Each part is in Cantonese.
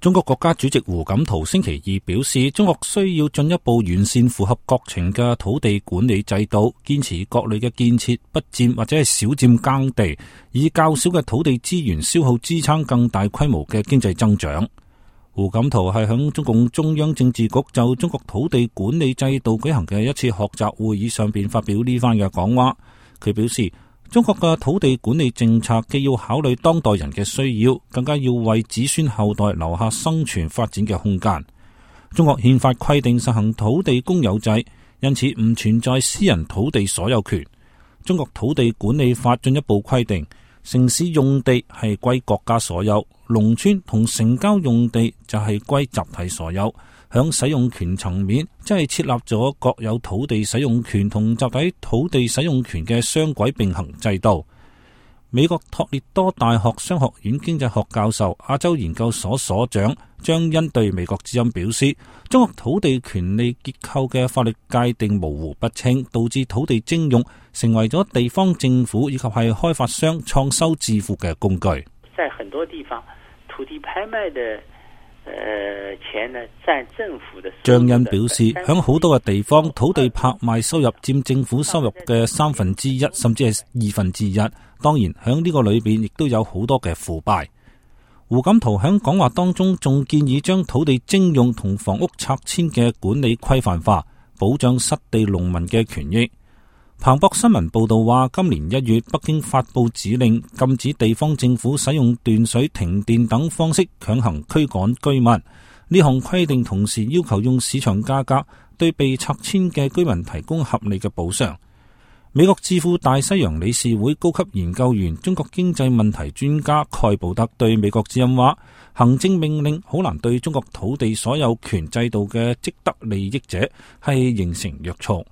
中國國家主席胡錦濤星期二表示，中國需要進一步完善符合國情嘅土地管理制度，堅持各類嘅建設不佔或者係少佔耕地，以較少嘅土地資源消耗支撐更大規模嘅經濟增長。胡錦濤係響中共中央政治局就中國土地管理制度舉行嘅一次學習會議上邊發表呢番嘅講話。佢表示，中國嘅土地管理政策既要考慮當代人嘅需要，更加要為子孫後代留下生存發展嘅空間。中國憲法規定實行土地公有制，因此唔存在私人土地所有權。中國土地管理法進一步規定，城市用地係歸國家所有，農村同城郊用地就係歸集體所有。響使用權層面，即係設立咗國有土地使用權同集體土地使用權嘅雙軌並行制度。美國托列多大學商學院經濟學教授、亞洲研究所所長張欣對美國之音表示，中國土地權利結構嘅法律界定模糊不清，導致土地徵用成為咗地方政府以及係開發商創收致富嘅工具。 在很多地方，土地拍賣的錢呢佔政府的。 張欣表示，響好多嘅地方，土地拍賣收入佔政府收入嘅1/3，甚至係1/2。當然，響呢個裏邊亦都有好多嘅腐敗。胡錦濤響講話當中仲建議將土地徵用同房屋拆遷嘅管理規範化，保障失地農民嘅權益。彭博新聞報道話，今年1月，北京發布指令，禁止地方政府使用斷水、停電等方式強行驅趕居民。呢項規定同時要求用市場價格對被拆遷嘅居民提供合理嘅補償。美國智庫大西洋理事會高級研究員、中國經濟問題專家蓋布特對美國之音話，行政命令好難對中國土地所有權制度嘅既得利益者係形成約束。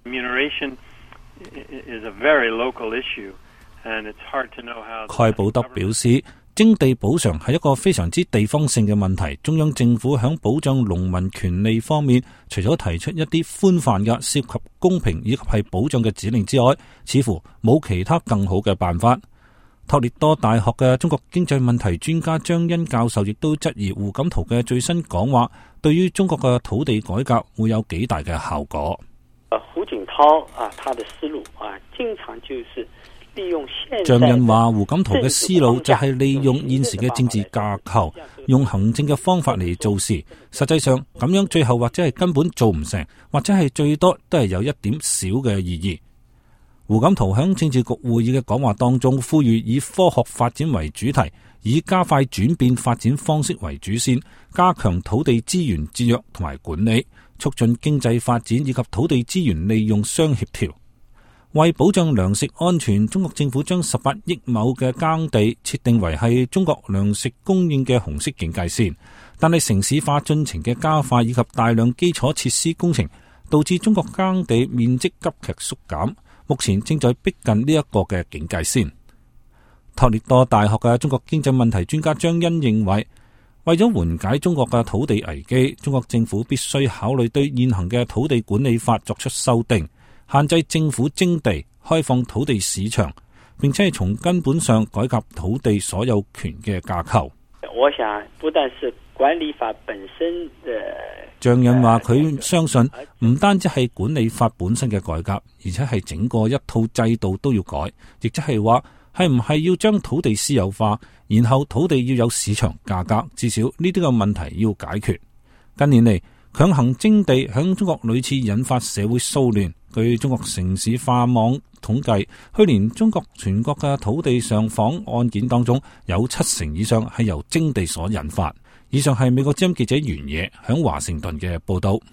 蓋布特表示，徵地補償係一個非常之地方性嘅問題。中央政府響保障農民權利方面，除咗提出一啲寬泛嘅涉及公平以及係保障嘅指令之外，似乎冇其他更好嘅辦法。托列多大學嘅中國經濟問題專家張欣教授亦都質疑胡錦濤嘅最新講話對於中國嘅土地改革會有幾大嘅效果。 胡錦濤他的思路經常就是利用現張欣話，胡錦濤嘅思路就係利用現時嘅政治架構，用行政嘅方法嚟做事。實際上咁樣最後或者係根本做唔成，或者係最多都係有一點小嘅意義。胡錦濤響政治局會議嘅講話當中，呼籲以科學發展為主題，以加快轉變發展方式為主線，加強土地資源節約同埋管理，促進經濟發展以及土地資源利用相協調。為保障糧食安全，中國政府將18億畝嘅耕地設定為係中國糧食供應嘅紅色警戒線。但係城市化進程嘅加快以及大量基礎設施工程，導致中國耕地面積急劇縮減，目前正在逼近呢一個嘅警戒線。托列多大學嘅中國經濟問題專家張欣認為，為咗緩解中國嘅土地危機，中國政府必須考慮對現行嘅土地管理法作出修訂，限制政府徵地，開放土地市場，並且係從根本上改革土地所有權嘅架構。 我想不但是管理法本身的， 張欣話佢相信唔單止係管理法本身嘅改革，而且係整個一套制度都要改，亦即係話係唔係要將土地私有化，然後土地要有市場價格，至少呢啲嘅問題要解決。近年嚟，強行徵地響中國屢次引發社會騷亂。據中國城市化網統計，去年中國全國嘅土地上訪案件當中，有70%以上係由徵地所引發。以上係美國之音記者袁野響華盛頓嘅報道。